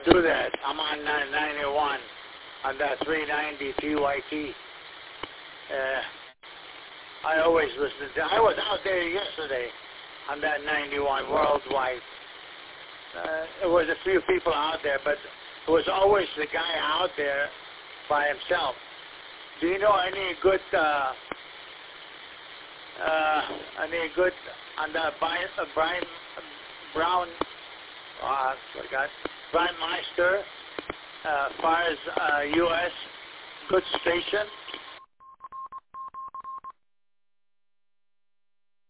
do that. I'm on 991 on that 390 TYT. I always listen to. I was out there yesterday on that 91 worldwide. There was a few people out there, but it was always the guy out there by himself. Do you know any good on the Brian Brown? I forgot. Brian Meister, as far as U.S. good station.